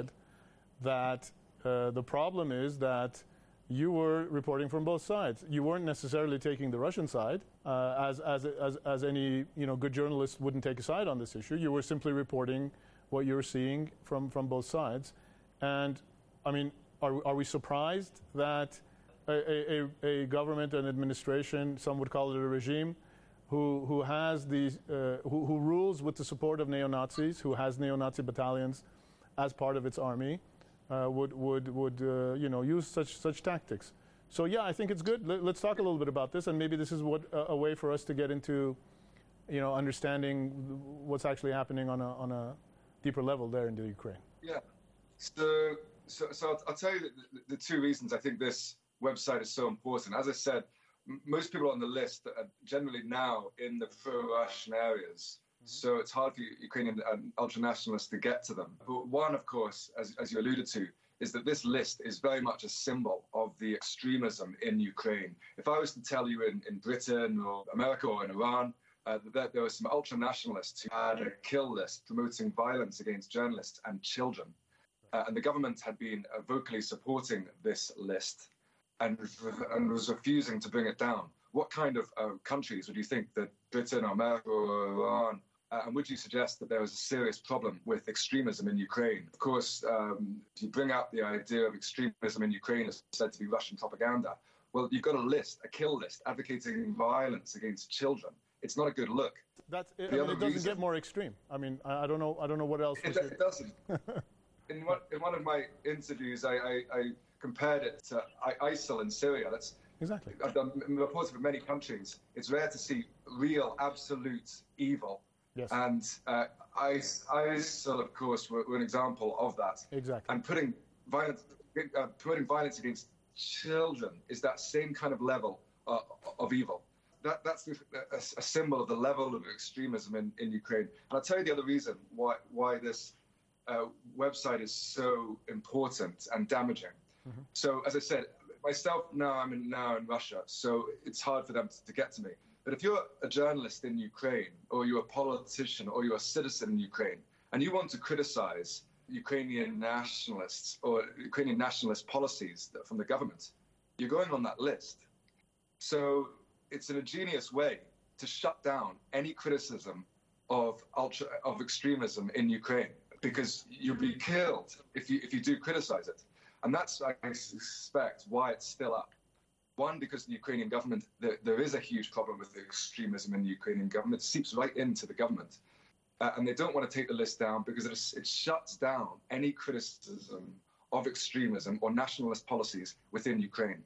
that uh, the problem is that you were reporting from both sides. You weren't necessarily taking the Russian side, uh, as as as as any you know good journalist wouldn't take a side on this issue. You were simply reporting what you were seeing from from both sides. And I mean, are are we surprised that A, a, a government and administration, some would call it a regime, who who has these uh, who, who rules with the support of neo-Nazis, who has neo-Nazi battalions as part of its army, uh, would would would uh, you know use such such tactics. So yeah, I think it's good. Let, let's talk a little bit about this, and maybe this is what uh, a way for us to get into, you know, understanding what's actually happening on a on a deeper level there in the Ukraine. Yeah. So so so I'll, I'll tell you the, the, the two reasons I think this website is so important. As I said, m- most people on the list are generally now in the pro-Russian areas, mm-hmm. so it's hard for Ukrainian um, ultra-nationalists to get to them. But one, of course, as, as you alluded to, is that this list is very much a symbol of the extremism in Ukraine. If I was to tell you in, in Britain or America or in Iran uh, that there were some ultra-nationalists who had a kill list promoting violence against journalists and children, uh, and the government had been uh, vocally supporting this list, And, and was refusing to bring it down, what kind of uh, countries would you think that Britain or America or Iran, uh, and would you suggest that there was a serious problem with extremism in Ukraine? Of course, um, if you bring up the idea of extremism in Ukraine as said to be Russian propaganda, well, you've got a list, a kill list, advocating violence against children. It's not a good look. That's, it, I mean, it doesn't reason, get more extreme. I mean, I, I don't know. I don't know what else. It, it doesn't. in, one, in one of my interviews, I, I, I compared it to ISIL in Syria. That's exactly. I've done reports from many countries. It's rare to see real, absolute evil. Yes. And uh, ISIL, of course, were, were an example of that. Exactly. And putting violence, uh, promoting violence against children is that same kind of level uh, of evil. That, that's the, a, a symbol of the level of extremism in, in Ukraine. And I'll tell you the other reason why why this uh, website is so important and damaging. Mm-hmm. So, as I said, myself now I'm in, now in Russia, so it's hard for them to, to get to me. But if you're a journalist in Ukraine, or you're a politician, or you're a citizen in Ukraine, and you want to criticize Ukrainian nationalists or Ukrainian nationalist policies from the government, you're going on that list. So it's an ingenious way to shut down any criticism of ultra of extremism in Ukraine, because you'll be killed if you if you do criticize it. And that's, I suspect, why it's still up. One, because the Ukrainian government, there, there is a huge problem with the extremism in the Ukrainian government. It seeps right into the government. Uh, and they don't want to take the list down because it, is, it shuts down any criticism of extremism or nationalist policies within Ukraine.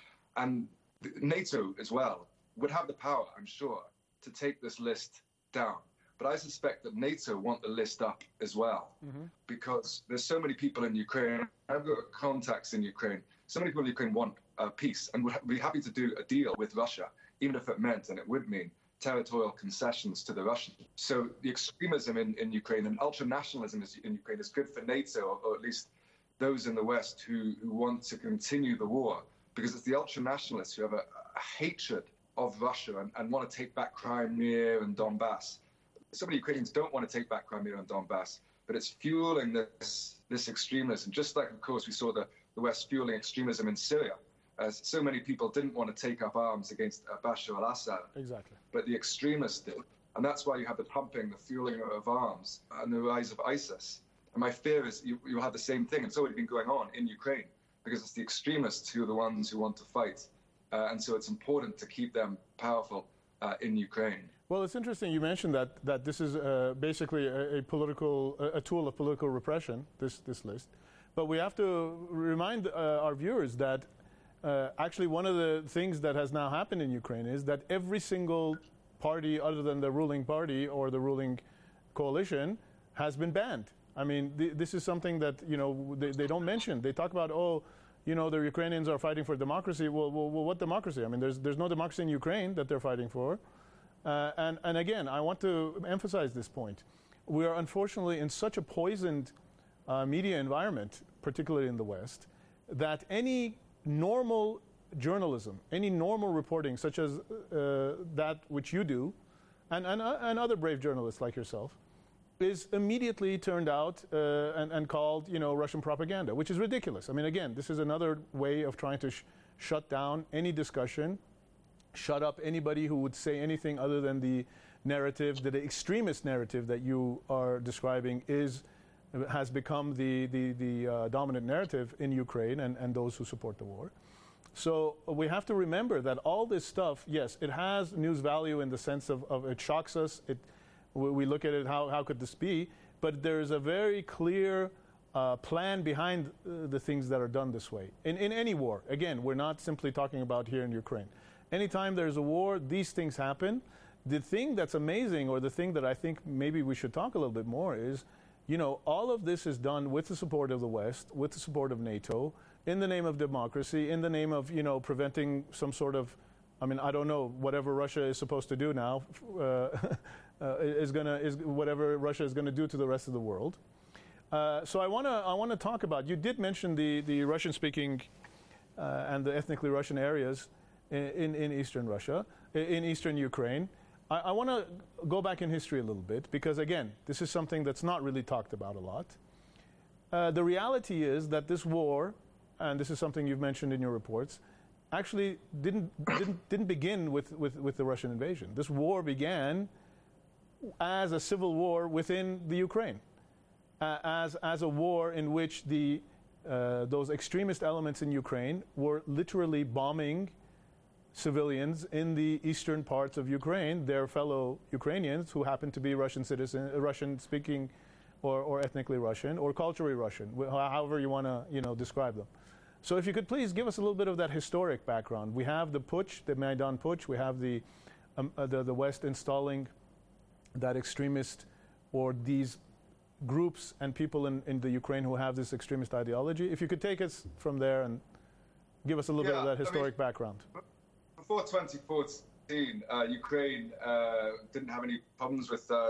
And NATO as well would have the power, I'm sure, to take this list down. But I suspect that NATO want the list up as well, mm-hmm. because there's so many people in Ukraine. I've got contacts in Ukraine. So many people in Ukraine want uh, peace and would be happy to do a deal with Russia, even if it meant, and it would mean, territorial concessions to the Russians. So the extremism in, in Ukraine and ultra-nationalism in Ukraine is good for NATO, or, or at least those in the West who, who want to continue the war, because it's the ultra-nationalists who have a, a hatred of Russia and, and want to take back Crimea and Donbass. So many Ukrainians don't want to take back Crimea and Donbass, but it's fueling this, this extremism, just like, of course, we saw the, the West fueling extremism in Syria, as so many people didn't want to take up arms against uh, Bashar al-Assad. Exactly. But the extremists did. And that's why you have the pumping, the fueling of arms, and the rise of ISIS. And my fear is you, you'll have the same thing. It's already been going on in Ukraine, because it's the extremists who are the ones who want to fight. Uh, and so it's important to keep them powerful uh, in Ukraine. Well, it's interesting you mentioned that, that this is uh, basically a, a political, a, a tool of political repression, this, this list. But we have to remind uh, our viewers that uh, actually one of the things that has now happened in Ukraine is that every single party other than the ruling party or the ruling coalition has been banned. I mean, th- this is something that, you know, they, they don't mention. They talk about, oh, you know, the Ukrainians are fighting for democracy. Well, well, well what democracy? I mean, there's, there's no democracy in Ukraine that they're fighting for. Uh, and, and again, I want to emphasize this point. We are unfortunately in such a poisoned uh, media environment, particularly in the West, that any normal journalism, any normal reporting, such as uh, that which you do, and, and, uh, and other brave journalists like yourself, is immediately turned out uh, and, and called, you know, Russian propaganda, which is ridiculous. I mean, again, this is another way of trying to sh- shut down any discussion, shut up anybody who would say anything other than the narrative, that the extremist narrative that you are describing is has become the, the, the uh, dominant narrative in Ukraine and, and those who support the war. So we have to remember that all this stuff, yes, it has news value in the sense of, of it shocks us. It, we look at it, how, how could this be? But there's a very clear uh, plan behind uh, the things that are done this way. In, in any war, again, we're not simply talking about here in Ukraine. Anytime there's a war, these things happen. The thing that's amazing, or the thing that I think maybe we should talk a little bit more is, you know, all of this is done with the support of the West, with the support of NATO, in the name of democracy, in the name of, you know, preventing some sort of, I mean, I don't know, whatever Russia is supposed to do now, uh, uh, is gonna is whatever Russia is gonna do to the rest of the world. Uh, so I wanna I wanna talk about. You did mention the the Russian-speaking uh, and the ethnically Russian areas in in Eastern Russia, in Eastern Ukraine. I, I want to go back in history a little bit because, again, this is something that's not really talked about a lot. Uh, the reality is that this war, and this is something you've mentioned in your reports, actually didn't didn't didn't begin with, with, with the Russian invasion. This war began as a civil war within the Ukraine, uh, as as a war in which the uh, those extremist elements in Ukraine were literally bombing civilians in the eastern parts of Ukraine, their fellow Ukrainians who happen to be Russian citizens, uh, Russian-speaking, or, or ethnically Russian, or culturally Russian, wh- however you want to, you know, describe them. So, if you could please give us a little bit of that historic background. We have the putsch, the Maidan putsch. We have the um, uh, the, the West installing that extremist, or these groups and people in, in the Ukraine who have this extremist ideology. If you could take us from there and give us a little yeah, bit of that historic I mean, background. Before twenty fourteen, uh, Ukraine uh, didn't have any problems with, uh, uh,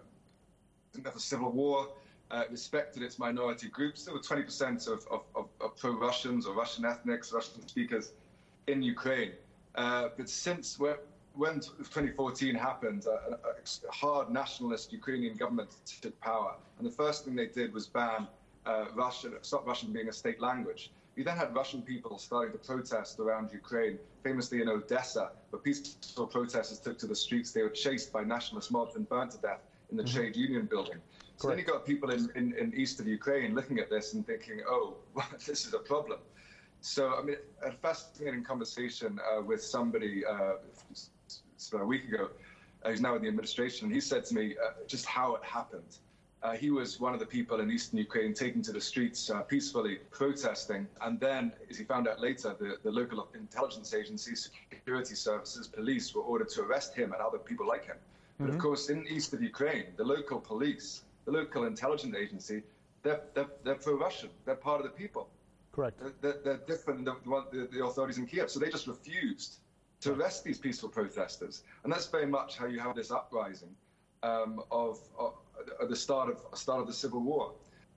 didn't have a civil war, uh, respected its minority groups. There were twenty percent of, of, of, of pro-Russians or Russian ethnics, Russian speakers in Ukraine. Uh, but since when, when twenty fourteen happened, uh, a, a hard nationalist Ukrainian government took power. And the first thing they did was ban uh, Russian, stop Russian being a state language. You then had Russian people starting to protest around Ukraine, famously in Odessa, where peaceful protesters took to the streets. They were chased by nationalist mobs and burned to death in the mm-hmm. trade union building. So Correct. Then you got people in, in, in east of Ukraine looking at this and thinking, oh, well, this is a problem. So, I mean, a fascinating conversation uh, with somebody uh, about a week ago Uh, he's now in the administration, and he said to me uh, just how it happened. Uh, he was one of the people in eastern Ukraine taken to the streets uh, peacefully protesting. And then, as he found out later, the, the local intelligence agencies, security services, police were ordered to arrest him and other people like him. But Mm-hmm. of course, in east of Ukraine, the local police, the local intelligence agency, they're, they're, they're pro-Russian. They're part of the people. Correct. They're, they're, they're different than the, the, the authorities in Kiev. So they just refused to arrest these peaceful protesters. And that's very much how you have this uprising um, of, of at the start of start of the civil war.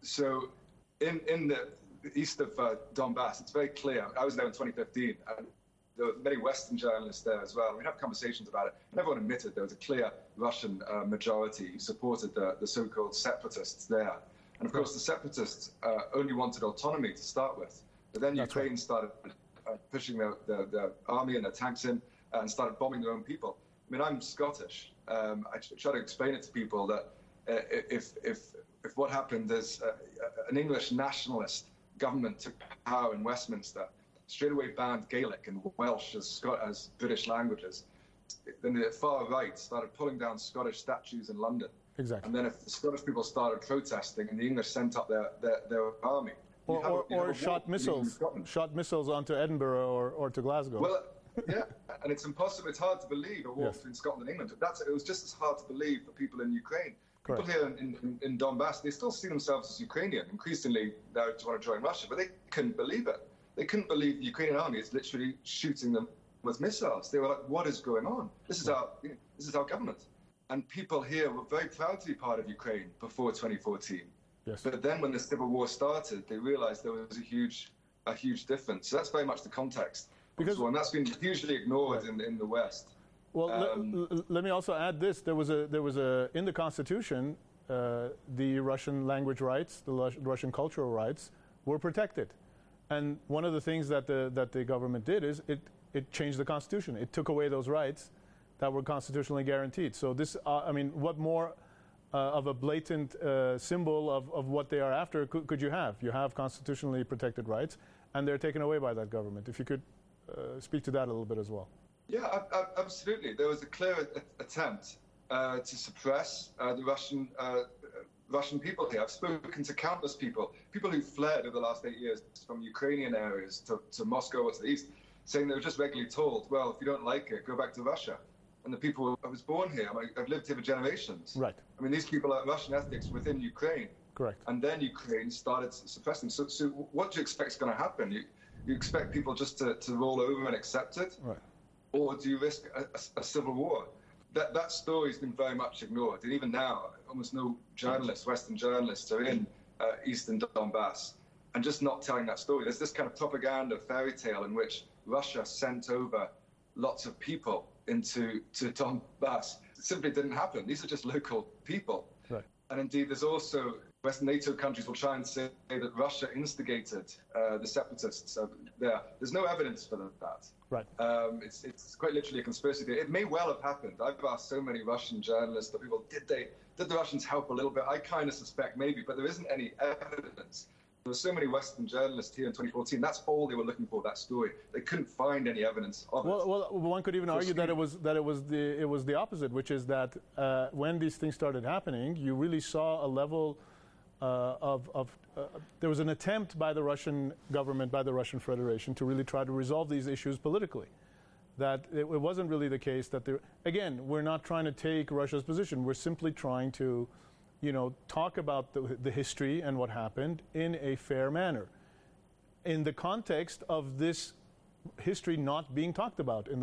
So in in the east of uh, Donbass, it's very clear. I was there in twenty fifteen, and there were many Western journalists there as well. We had conversations about it, and everyone admitted there was a clear Russian uh, majority who supported the, the so-called separatists there. And of course, the separatists uh, only wanted autonomy to start with, but then That's Ukraine right. started uh, pushing their, their, their army and their tanks in uh, and started bombing their own people. I mean, I'm Scottish. Um, I try to explain it to people that Uh, if if if what happened is uh, an English nationalist government took power in Westminster, straight away banned Gaelic and Welsh as Scot- as British languages, then the far right started pulling down Scottish statues in London. Exactly. And then if the Scottish people started protesting, and the English sent up their their, their army, Or, you have or, a- you or have a war shot between missiles, Scotland. shot missiles onto Edinburgh or, or to Glasgow. Well, yeah, and it's impossible. It's hard to believe a war Yes. between Scotland and England. But that's it was just as hard to believe for people in Ukraine. People Correct. here in, in, in Donbass, they still see themselves as Ukrainian. Increasingly, they want to join Russia, but they couldn't believe it. They couldn't believe the Ukrainian army is literally shooting them with missiles. They were like, "What is going on? This is our, you know, this is our government." And people here were very proud to be part of Ukraine before twenty fourteen. Yes. But then, when the civil war started, they realised there was a huge, a huge difference. So that's very much the context. Because- and that's been hugely ignored in, in the West. Well, le- Um, l- let me also add this: there was a there was a in the Constitution, uh, the Russian language rights, the Rus- Russian cultural rights, were protected, and one of the things that the that the government did is it it changed the Constitution. It took away those rights that were constitutionally guaranteed. So this, uh, I mean, what more uh, of a blatant uh, symbol of, of what they are after could, could you have? You have constitutionally protected rights, and they're taken away by that government. If you could uh, speak to that a little bit as well. Yeah, ab- ab- absolutely. There was a clear a- attempt uh, to suppress uh, the Russian uh, Russian people here. I've spoken to countless people, people who fled over the last eight years from Ukrainian areas to, to Moscow or to the east, saying they were just regularly told, well, if you don't like it, go back to Russia. And the people, I was born here, I- I've lived here for generations. Right. I mean, these people are Russian ethnics within Ukraine. Correct. And then Ukraine started suppressing. So, so what do you expect is going to happen? You, you expect people just to, to roll over and accept it? Right. Or do you risk a, a, a civil war? That that story has been very much ignored. And even now, almost no journalists, Western journalists, are in uh, eastern Donbass and just not telling that story. There's this kind of propaganda fairy tale in which Russia sent over lots of people into to Donbass. It simply didn't happen. These are just local people. Right. And indeed, there's also Western NATO countries will try and say that Russia instigated uh, the separatists uh, there. There's no evidence for that. Right. Um, it's it's quite literally a conspiracy theory. It may well have happened. I've asked so many Russian journalists or people, did they did the Russians help a little bit? I kind of suspect maybe, but there isn't any evidence. There were so many Western journalists here in twenty fourteen. That's all they were looking for, that story. They couldn't find any evidence of Well, it. well, one could even So argue that it was that it was the it was the opposite, which is that uh, when these things started happening, you really saw a level uh, of, of uh, there was an attempt by the Russian government, by the Russian Federation, to really try to resolve these issues politically. That it, it wasn't really the case that there. Again, we're not trying to take Russia's position. We're simply trying to, you know, talk about the, the history and what happened in a fair manner, in the context of this history not being talked about in the